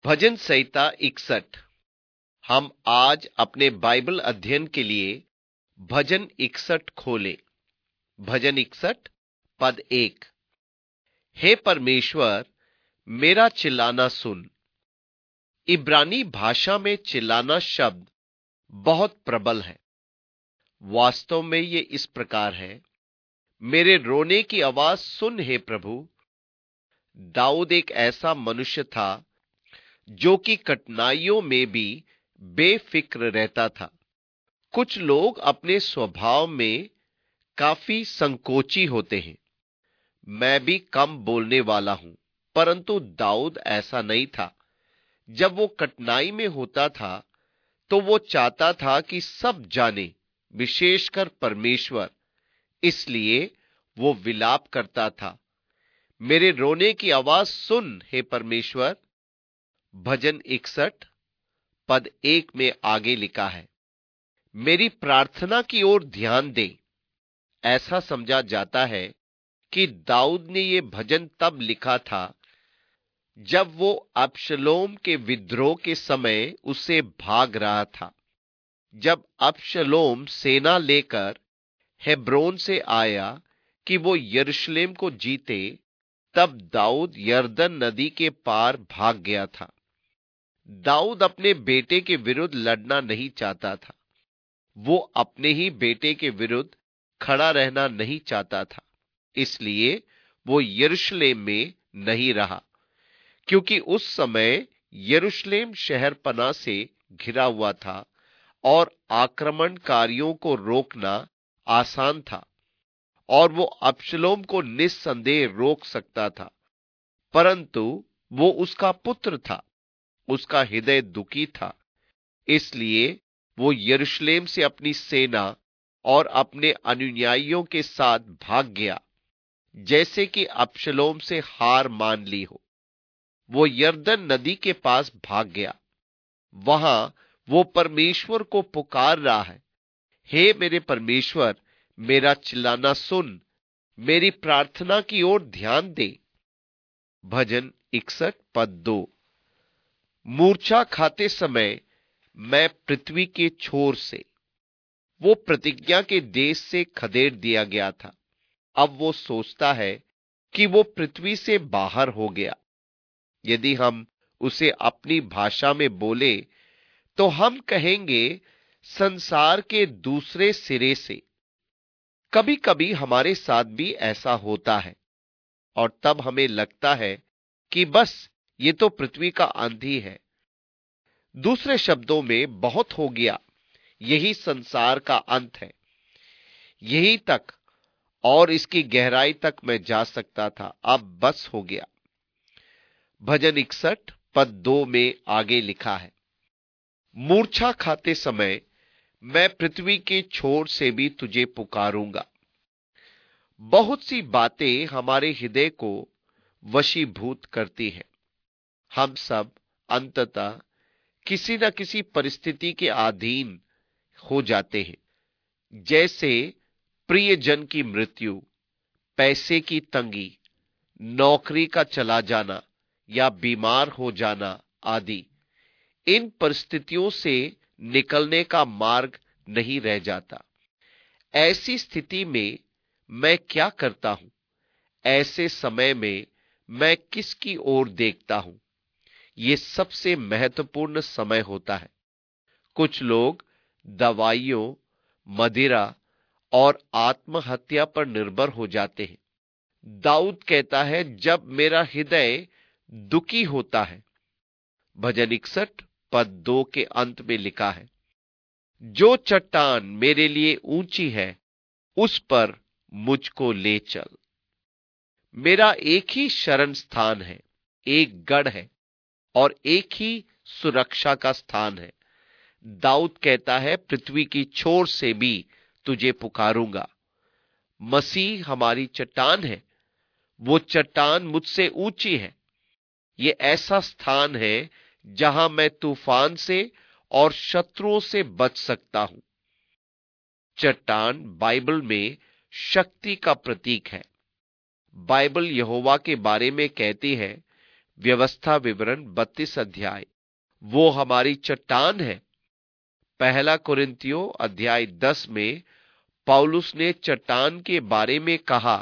भजन संहिता 61। हम आज अपने बाइबल अध्ययन के लिए भजन 61 खोलें। भजन 61 पद 1। हे परमेश्वर, मेरा चिल्लाना सुन। इब्रानी भाषा में चिल्लाना शब्द बहुत प्रबल है। वास्तव में ये इस प्रकार है, मेरे रोने की आवाज सुन हे प्रभु। दाऊद एक ऐसा मनुष्य था जो कि कठिनाइयों में भी बेफिक्र रहता था। कुछ लोग अपने स्वभाव में काफी संकोची होते हैं। मैं भी कम बोलने वाला हूं, परंतु दाऊद ऐसा नहीं था। जब वो कठिनाई में होता था तो वो चाहता था कि सब जाने, विशेषकर परमेश्वर। इसलिए वो विलाप करता था, मेरे रोने की आवाज सुन हे परमेश्वर। भजन 61 पद 1 में आगे लिखा है, मेरी प्रार्थना की ओर ध्यान दे। ऐसा समझा जाता है कि दाऊद ने यह भजन तब लिखा था जब वो अबशलोम के विद्रोह के समय उससे भाग रहा था। जब अबशलोम सेना लेकर हेब्रोन से आया कि वो यरूशलेम को जीते, तब दाऊद यरदन नदी के पार भाग गया था। दाऊद अपने बेटे के विरुद्ध लड़ना नहीं चाहता था। वो अपने ही बेटे के विरुद्ध खड़ा रहना नहीं चाहता था। इसलिए वो यरूशलेम में नहीं रहा, क्योंकि उस समय यरूशलेम शहरपनाह से घिरा हुआ था और आक्रमणकारियों को रोकना आसान था, और वो अबशलोम को निस्संदेह रोक सकता था। परंतु वो उसका पुत्र था, उसका हृदय दुखी था। इसलिए वो यरूशलेम से अपनी सेना और अपने अनुयायियों के साथ भाग गया, जैसे कि अबशलोम से हार मान ली हो। वो यरदन नदी के पास भाग गया। वहां वो परमेश्वर को पुकार रहा है, हे मेरे परमेश्वर, मेरा चिल्लाना सुन, मेरी प्रार्थना की ओर ध्यान दे। भजन 61 पद 2। मूर्छा खाते समय मैं पृथ्वी के छोर से, वो प्रतिज्ञा के देश से खदेड़ दिया गया था। अब वो सोचता है कि वो पृथ्वी से बाहर हो गया। यदि हम उसे अपनी भाषा में बोले तो हम कहेंगे संसार के दूसरे सिरे से। कभी कभी हमारे साथ भी ऐसा होता है, और तब हमें लगता है कि बस ये तो पृथ्वी का अंत ही है। दूसरे शब्दों में बहुत हो गया, यही संसार का अंत है। यही तक और इसकी गहराई तक मैं जा सकता था, अब बस हो गया। भजन 61 पद 2 में आगे लिखा है, मूर्छा खाते समय मैं पृथ्वी के छोर से भी तुझे पुकारूंगा। बहुत सी बातें हमारे हृदय को वशीभूत करती हैं। हम सब अंततः किसी न किसी परिस्थिति के अधीन हो जाते हैं, जैसे प्रियजन की मृत्यु, पैसे की तंगी, नौकरी का चला जाना या बीमार हो जाना आदि। इन परिस्थितियों से निकलने का मार्ग नहीं रह जाता। ऐसी स्थिति में मैं क्या करता हूं? ऐसे समय में मैं किसकी ओर देखता हूं? यह सबसे महत्वपूर्ण समय होता है। कुछ लोग दवाइयों, मदिरा और आत्महत्या पर निर्भर हो जाते हैं। दाऊद कहता है, जब मेरा हृदय दुखी होता है। भजन 61 पद 2 के अंत में लिखा है, जो चट्टान मेरे लिए ऊंची है उस पर मुझको ले चल। मेरा एक ही शरण स्थान है, एक गढ़ है और एक ही सुरक्षा का स्थान है। दाऊद कहता है, पृथ्वी की छोर से भी तुझे पुकारूंगा। मसीह हमारी चट्टान है। वो चट्टान मुझसे ऊंची है। ये ऐसा स्थान है जहां मैं तूफान से और शत्रुओं से बच सकता हूं। चट्टान बाइबल में शक्ति का प्रतीक है। बाइबल यहोवा के बारे में कहती है, व्यवस्था विवरण 32 अध्याय, वो हमारी चट्टान है। पहला कुरिन्थियों अध्याय 10 में पौलुस ने चट्टान के बारे में कहा,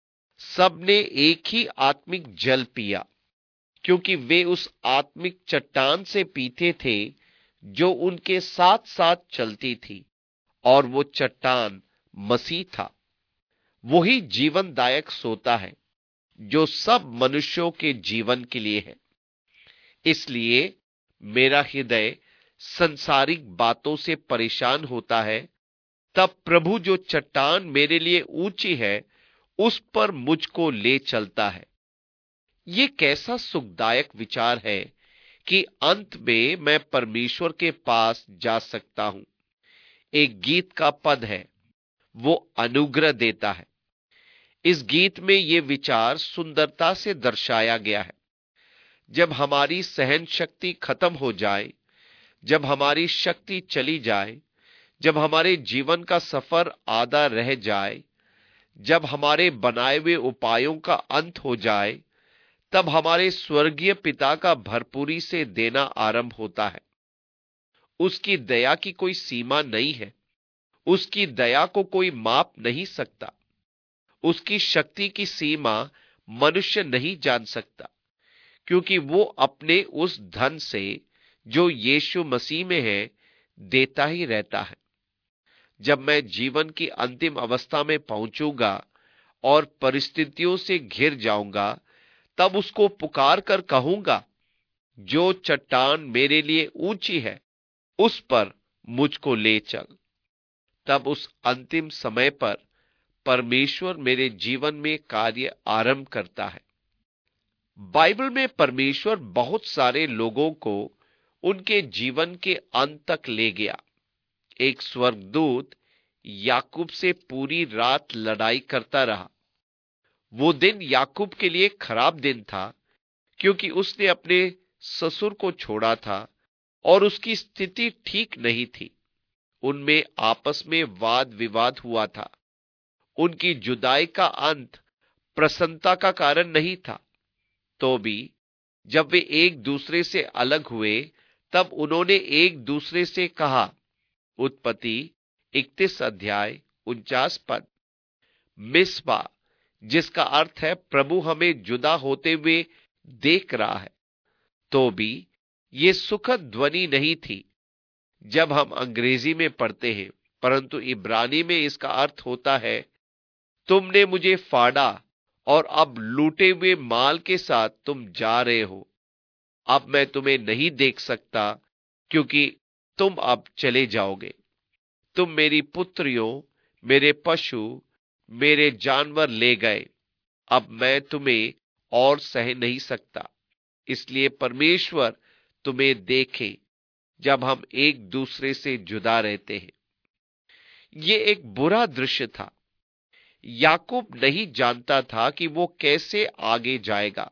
सबने एक ही आत्मिक जल पिया, क्योंकि वे उस आत्मिक चट्टान से पीते थे जो उनके साथ साथ चलती थी, और वो चट्टान मसीह था। वही जीवनदायक सोता है जो सब मनुष्यों के जीवन के लिए है। इसलिए मेरा हृदय संसारिक बातों से परेशान होता है, तब प्रभु जो चट्टान मेरे लिए ऊंची है उस पर मुझको ले चलता है। ये कैसा सुखदायक विचार है कि अंत में मैं परमेश्वर के पास जा सकता हूं। एक गीत का पद है, वो अनुग्रह देता है। इस गीत में ये विचार सुंदरता से दर्शाया गया है। जब हमारी सहन शक्ति खत्म हो जाए, जब हमारी शक्ति चली जाए, जब हमारे जीवन का सफर आधा रह जाए, जब हमारे बनाए हुए उपायों का अंत हो जाए, तब हमारे स्वर्गीय पिता का भरपूरी से देना आरंभ होता है। उसकी दया की कोई सीमा नहीं है। उसकी दया को कोई माप नहीं सकता। उसकी शक्ति की सीमा मनुष्य नहीं जान सकता, क्योंकि वो अपने उस धन से जो यीशु मसीह में है देता ही रहता है। जब मैं जीवन की अंतिम अवस्था में पहुंचूंगा और परिस्थितियों से घिर जाऊंगा, तब उसको पुकार कर कहूंगा, जो चट्टान मेरे लिए ऊंची है उस पर मुझको ले चल। तब उस अंतिम समय पर परमेश्वर मेरे जीवन में कार्य आरंभ करता है। बाइबल में परमेश्वर बहुत सारे लोगों को उनके जीवन के अंत तक ले गया। एक स्वर्गदूत याकूब से पूरी रात लड़ाई करता रहा। वो दिन याकूब के लिए खराब दिन था, क्योंकि उसने अपने ससुर को छोड़ा था और उसकी स्थिति ठीक नहीं थी। उनमें आपस में वाद विवाद हुआ था। उनकी जुदाई का अंत प्रसन्नता का कारण नहीं था। तो भी जब वे एक दूसरे से अलग हुए, तब उन्होंने एक दूसरे से कहा, उत्पत्ति 31 अध्याय 49 पद, मिस्पा, जिसका अर्थ है प्रभु हमें जुदा होते हुए देख रहा है। तो भी ये सुखद ध्वनि नहीं थी जब हम अंग्रेजी में पढ़ते हैं, परंतु इब्रानी में इसका अर्थ होता है, तुमने मुझे फाड़ा और अब लूटे हुए माल के साथ तुम जा रहे हो। अब मैं तुम्हें नहीं देख सकता, क्योंकि तुम अब चले जाओगे। तुम मेरी पुत्रियों, मेरे पशु, मेरे जानवर ले गए। अब मैं तुम्हें और सह नहीं सकता। इसलिए परमेश्वर तुम्हें देखे जब हम एक दूसरे से जुदा रहते हैं। ये एक बुरा दृश्य था। याकूब नहीं जानता था कि वो कैसे आगे जाएगा।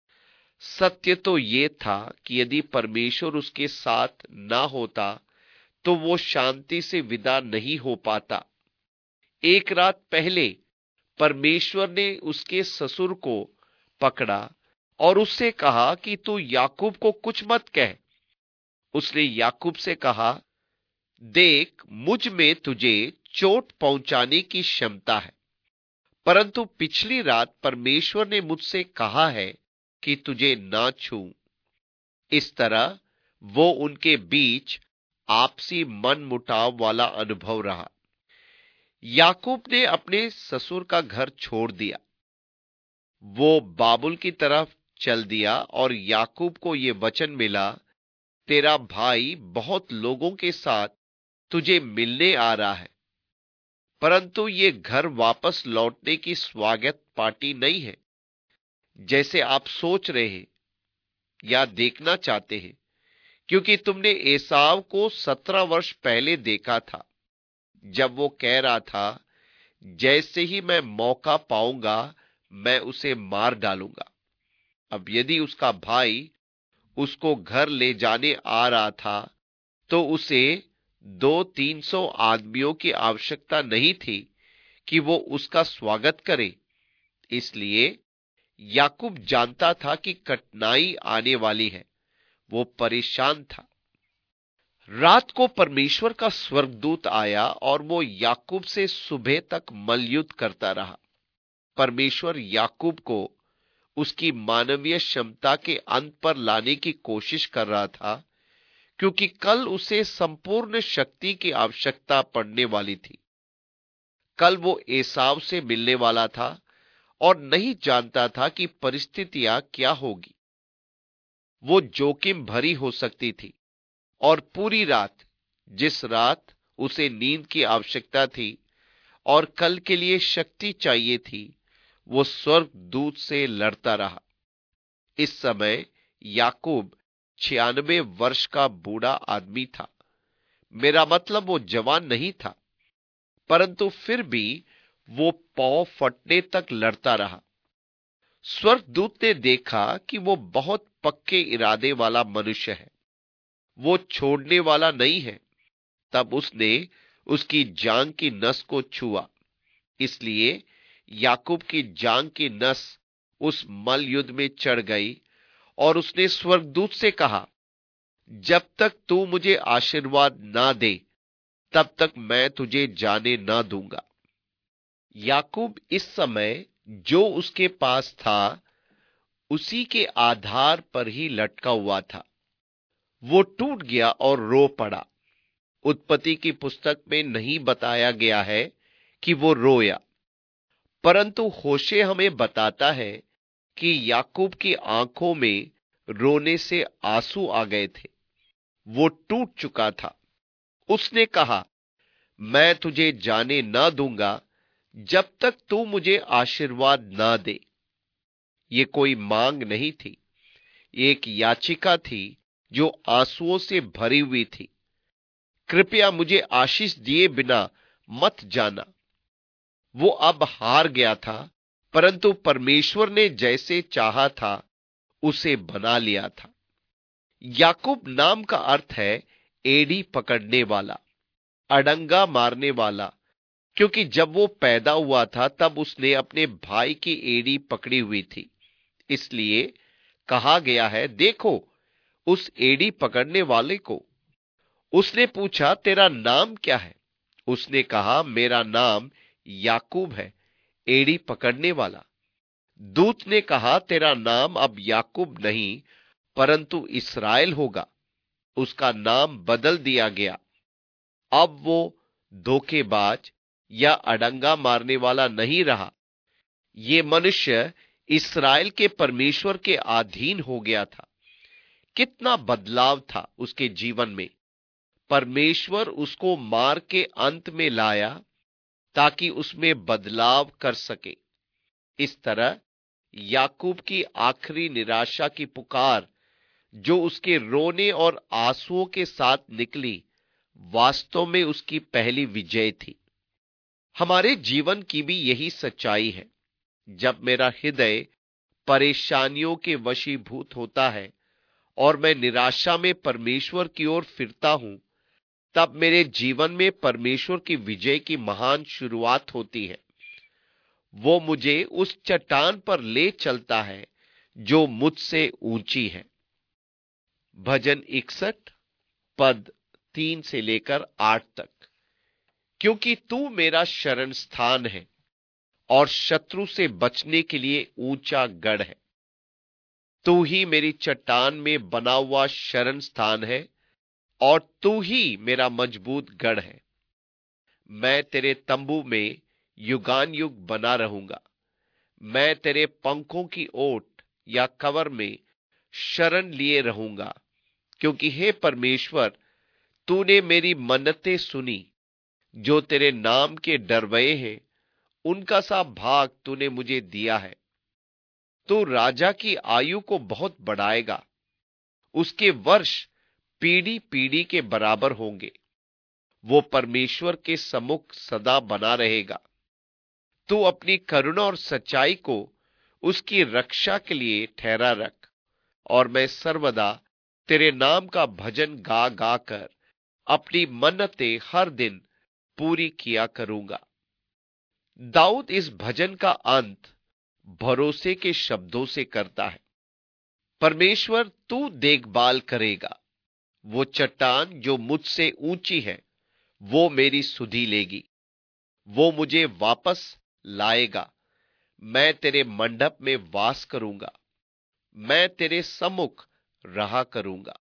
सत्य तो ये था कि यदि परमेश्वर उसके साथ ना होता तो वो शांति से विदा नहीं हो पाता। एक रात पहले परमेश्वर ने उसके ससुर को पकड़ा और उससे कहा कि तू याकूब को कुछ मत कह। उसने याकूब से कहा, देख, मुझ में तुझे चोट पहुंचाने की क्षमता है, परंतु पिछली रात परमेश्वर ने मुझसे कहा है कि तुझे ना छू। इस तरह वो उनके बीच आपसी मनमुटाव वाला अनुभव रहा। याकूब ने अपने ससुर का घर छोड़ दिया। वो बाबुल की तरफ चल दिया और याकूब को ये वचन मिला, तेरा भाई बहुत लोगों के साथ तुझे मिलने आ रहा है, परंतु ये घर वापस लौटने की स्वागत पार्टी नहीं है, जैसे आप सोच रहे हैं या देखना चाहते हैं, क्योंकि तुमने एसाव को 17 वर्ष पहले देखा था, जब वो कह रहा था, जैसे ही मैं मौका पाऊंगा मैं उसे मार डालूंगा। अब यदि उसका भाई उसको घर ले जाने आ रहा था, तो उसे 200-300 आदमियों की आवश्यकता नहीं थी कि वो उसका स्वागत करे। इसलिए याकूब जानता था कि कठिनाई आने वाली है। वो परेशान था। रात को परमेश्वर का स्वर्गदूत आया और वो याकूब से सुबह तक मल्लयुद्ध करता रहा। परमेश्वर याकूब को उसकी मानवीय क्षमता के अंत पर लाने की कोशिश कर रहा था, क्योंकि कल उसे संपूर्ण शक्ति की आवश्यकता पड़ने वाली थी। कल वो एसाव से मिलने वाला था और नहीं जानता था कि परिस्थितियां क्या होगी। वो जोखिम भरी हो सकती थी और पूरी रात, जिस रात उसे नींद की आवश्यकता थी और कल के लिए शक्ति चाहिए थी, वो स्वर्गदूत से लड़ता रहा। इस समय याकूब 96 वर्ष का बूढ़ा आदमी था। मेरा मतलब वो जवान नहीं था, परंतु फिर भी वो पांव फटने तक लड़ता रहा। स्वर्गदूत ने देखा कि वो बहुत पक्के इरादे वाला मनुष्य है, वो छोड़ने वाला नहीं है। तब उसने उसकी जांग की नस को छुआ। इसलिए याकूब की जांग की नस उस मल युद्ध में चढ़ गई और उसने स्वर्गदूत से कहा, जब तक तू मुझे आशीर्वाद ना दे, तब तक मैं तुझे जाने ना दूंगा। याकूब इस समय जो उसके पास था, उसी के आधार पर ही लटका हुआ था। वो टूट गया और रो पड़ा। उत्पत्ति की पुस्तक में नहीं बताया गया है कि वो रोया, परंतु होशे हमें बताता है कि याकूब की आंखों में रोने से आंसू आ गए थे। वो टूट चुका था। उसने कहा, मैं तुझे जाने ना दूंगा जब तक तू मुझे आशीर्वाद ना दे। ये कोई मांग नहीं थी, एक याचिका थी जो आंसुओं से भरी हुई थी। कृपया मुझे आशीष दिए बिना मत जाना। वो अब हार गया था, परंतु परमेश्वर ने जैसे चाहा था उसे बना लिया था। याकूब नाम का अर्थ है एड़ी पकड़ने वाला, अड़ंगा मारने वाला, क्योंकि जब वो पैदा हुआ था तब उसने अपने भाई की एड़ी पकड़ी हुई थी। इसलिए कहा गया है, देखो उस एड़ी पकड़ने वाले को। उसने पूछा, तेरा नाम क्या है? उसने कहा, मेरा नाम याकूब है, एड़ी पकड़ने वाला। दूत ने कहा, तेरा नाम अब याकूब नहीं परंतु इस्राएल होगा। उसका नाम बदल दिया गया। अब वो धोखेबाज या अड़ंगा मारने वाला नहीं रहा। ये मनुष्य इस्राएल के परमेश्वर के अधीन हो गया था। कितना बदलाव था उसके जीवन में। परमेश्वर उसको मार के अंत में लाया ताकि उसमें बदलाव कर सके। इस तरह याकूब की आखिरी निराशा की पुकार, जो उसके रोने और आंसुओं के साथ निकली, वास्तव में उसकी पहली विजय थी। हमारे जीवन की भी यही सच्चाई है। जब मेरा हृदय परेशानियों के वशीभूत होता है और मैं निराशा में परमेश्वर की ओर फिरता हूं, तब मेरे जीवन में परमेश्वर की विजय की महान शुरुआत होती है। वो मुझे उस चट्टान पर ले चलता है जो मुझसे ऊंची है। भजन 61 पद 3 से लेकर 8 तक। क्योंकि तू मेरा शरण स्थान है और शत्रु से बचने के लिए ऊंचा गढ़ है। तू ही मेरी चट्टान में बना हुआ शरण स्थान है और तू ही मेरा मजबूत गढ़ है। मैं तेरे तंबू में युगान युग बना रहूंगा। मैं तेरे पंखों की ओट या कवर में शरण लिए रहूंगा, क्योंकि हे परमेश्वर, तूने मेरी मन्नतें सुनी। जो तेरे नाम के डरवये हैं, उनका सा भाग तूने मुझे दिया है। तू राजा की आयु को बहुत बढ़ाएगा, उसके वर्ष पीढ़ी पीढ़ी के बराबर होंगे। वो परमेश्वर के सम्मुख सदा बना रहेगा। तू अपनी करुणा और सच्चाई को उसकी रक्षा के लिए ठहरा रख, और मैं सर्वदा तेरे नाम का भजन गा गा कर अपनी मन्नतें हर दिन पूरी किया करूंगा। दाऊद इस भजन का अंत भरोसे के शब्दों से करता है। परमेश्वर तू देखभाल करेगा। वो चट्टान जो मुझसे ऊंची है, वो मेरी सुधि लेगी। वो मुझे वापस लाएगा। मैं तेरे मंडप में वास करूंगा। मैं तेरे सम्मुख रहा करूंगा।